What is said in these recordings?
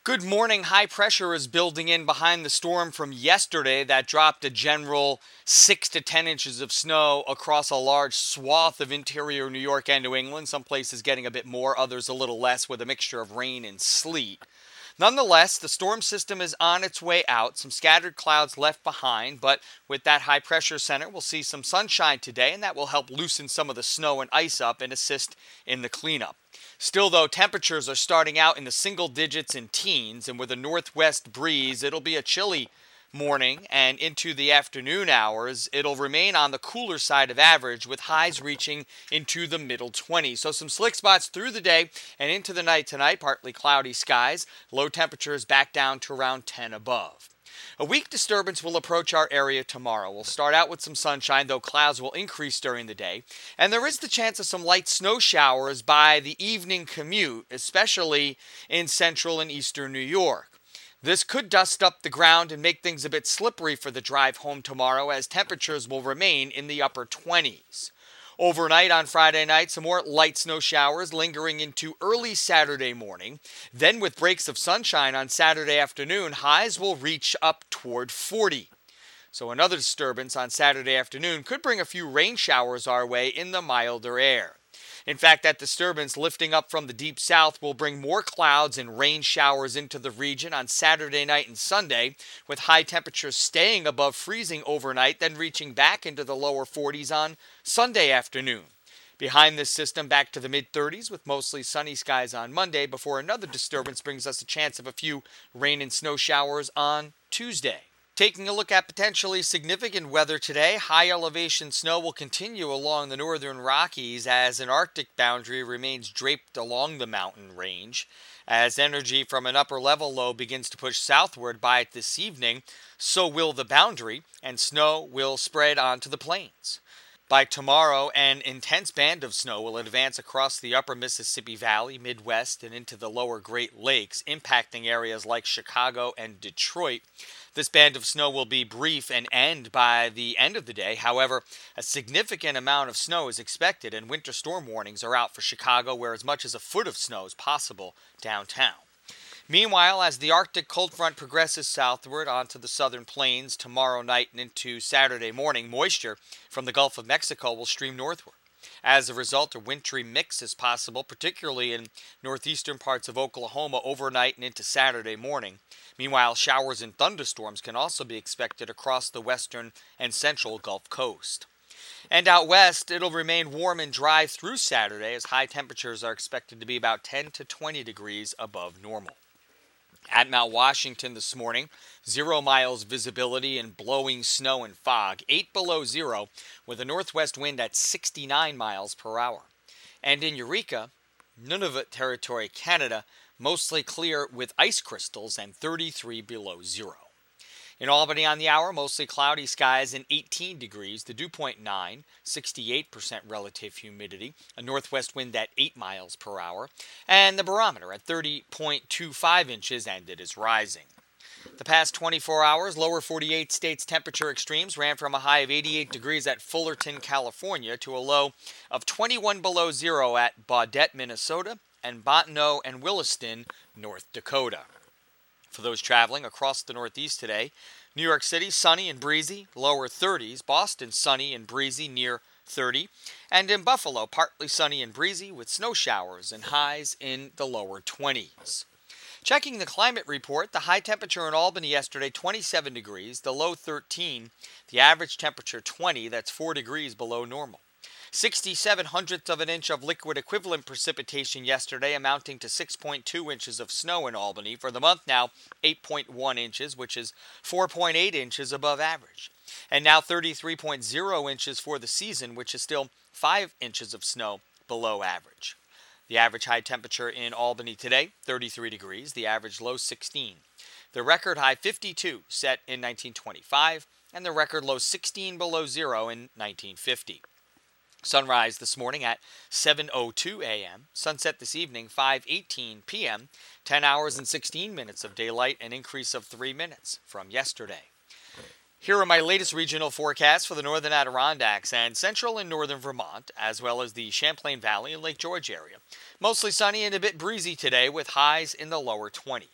Good morning. High pressure is building in behind the storm from yesterday that dropped a general 6 to 10 inches of snow across a large swath of interior New York and New England. Some places getting a bit more, others a little less, with a mixture of rain and sleet. Nonetheless, the storm system is on its way out. Some scattered clouds left behind, but with that high pressure center, we'll see some sunshine today, and that will help loosen some of the snow and ice up and assist in the cleanup. Still, though, temperatures are starting out in the single digits and teens, and with a northwest breeze, it'll be a chilly morning, and into the afternoon hours, it'll remain on the cooler side of average, with highs reaching into the middle 20s. So some slick spots through the day and into the night tonight, partly cloudy skies, low temperatures back down to around 10 above. A weak disturbance will approach our area tomorrow. We'll start out with some sunshine, though clouds will increase during the day. And there is the chance of some light snow showers by the evening commute, especially in central and eastern New York. This could dust up the ground and make things a bit slippery for the drive home tomorrow, as temperatures will remain in the upper 20s. Overnight on Friday night, some more light snow showers lingering into early Saturday morning. Then with breaks of sunshine on Saturday afternoon, highs will reach up toward 40. So another disturbance on Saturday afternoon could bring a few rain showers our way in the milder air. In fact, that disturbance lifting up from the deep south will bring more clouds and rain showers into the region on Saturday night and Sunday, with high temperatures staying above freezing overnight, then reaching back into the lower 40s on Sunday afternoon. Behind this system, back to the mid-30s with mostly sunny skies on Monday, before another disturbance brings us a chance of a few rain and snow showers on Tuesday. Taking a look at potentially significant weather today, high elevation snow will continue along the northern Rockies as an Arctic boundary remains draped along the mountain range. As energy from an upper level low begins to push southward by it this evening, so will the boundary, and snow will spread onto the plains. By tomorrow, an intense band of snow will advance across the upper Mississippi Valley, Midwest, and into the lower Great Lakes, impacting areas like Chicago and Detroit. This band of snow will be brief and end by the end of the day. However, a significant amount of snow is expected, and winter storm warnings are out for Chicago, where as much as a foot of snow is possible downtown. Meanwhile, as the Arctic cold front progresses southward onto the southern plains tomorrow night and into Saturday morning, moisture from the Gulf of Mexico will stream northward. As a result, a wintry mix is possible, particularly in northeastern parts of Oklahoma overnight and into Saturday morning. Meanwhile, showers and thunderstorms can also be expected across the western and central Gulf Coast. And out west, it'll remain warm and dry through Saturday, as high temperatures are expected to be about 10 to 20 degrees above normal. At Mount Washington this morning, 0 miles visibility and blowing snow and fog, 8 below zero, with a northwest wind at 69 miles per hour. And in Eureka, Nunavut Territory, Canada, mostly clear with ice crystals and 33 below zero. In Albany on the hour, mostly cloudy skies and 18 degrees, the dew point 9, 68% relative humidity, a northwest wind at 8 miles per hour, and the barometer at 30.25 inches, and it is rising. The past 24 hours, lower 48 states temperature extremes ran from a high of 88 degrees at Fullerton, California, to a low of 21 below zero at Baudette, Minnesota, and Bottineau and Williston, North Dakota. For those traveling across the Northeast today, New York City, sunny and breezy, lower 30s. Boston, sunny and breezy, near 30. And in Buffalo, partly sunny and breezy with snow showers and highs in the lower 20s. Checking the climate report, the high temperature in Albany yesterday, 27 degrees, the low 13, the average temperature 20, that's 4 degrees below normal. 67 hundredths of an inch of liquid equivalent precipitation yesterday, amounting to 6.2 inches of snow in Albany. For the month now, 8.1 inches, which is 4.8 inches above average. And now 33.0 inches for the season, which is still 5 inches of snow below average. The average high temperature in Albany today, 33 degrees, the average low 16. The record high 52 set in 1925, and the record low 16 below zero in 1950. Sunrise this morning at 7:02 a.m., sunset this evening 5:18 p.m., 10 hours and 16 minutes of daylight, an increase of 3 minutes from yesterday. Here are my latest regional forecasts for the northern Adirondacks and central and northern Vermont, as well as the Champlain Valley and Lake George area. Mostly sunny and a bit breezy today with highs in the lower 20s.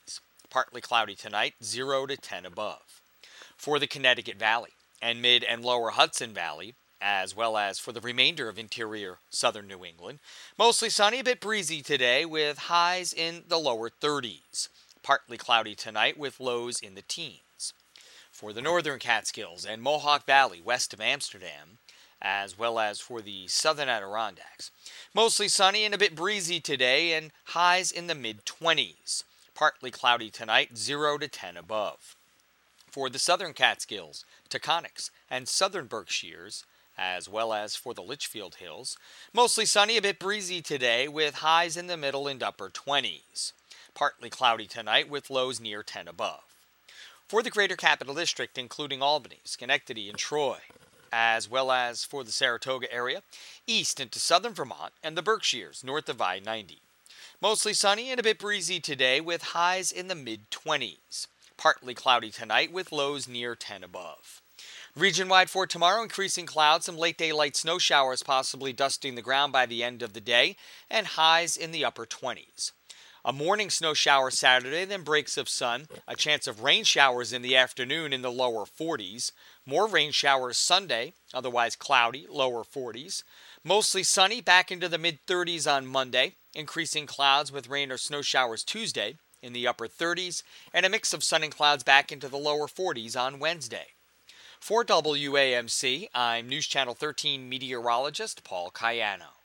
Partly cloudy tonight, 0 to 10 above. For the Connecticut Valley and mid and lower Hudson Valley, as well as for the remainder of interior southern New England, mostly sunny, a bit breezy today with highs in the lower 30s. Partly cloudy tonight with lows in the teens. For the northern Catskills and Mohawk Valley west of Amsterdam, as well as for the southern Adirondacks, mostly sunny and a bit breezy today and highs in the mid-20s. Partly cloudy tonight, 0 to 10 above. For the southern Catskills, Taconics, and southern Berkshires, as well as for the Litchfield Hills, mostly sunny, a bit breezy today with highs in the middle and upper 20s. Partly cloudy tonight with lows near 10 above. For the Greater Capital District, including Albany, Schenectady, and Troy, as well as for the Saratoga area, east into southern Vermont, and the Berkshires, north of I-90. Mostly sunny and a bit breezy today with highs in the mid-20s. Partly cloudy tonight with lows near 10 above. Region-wide for tomorrow, increasing clouds, some late daylight snow showers possibly dusting the ground by the end of the day, and highs in the upper 20s. A morning snow shower Saturday, then breaks of sun, a chance of rain showers in the afternoon in the lower 40s. More rain showers Sunday, otherwise cloudy, lower 40s. Mostly sunny, back into the mid-30s on Monday. Increasing clouds with rain or snow showers Tuesday in the upper 30s, and a mix of sun and clouds back into the lower 40s on Wednesday. For WAMC, I'm News Channel 13 meteorologist Paul Cayano.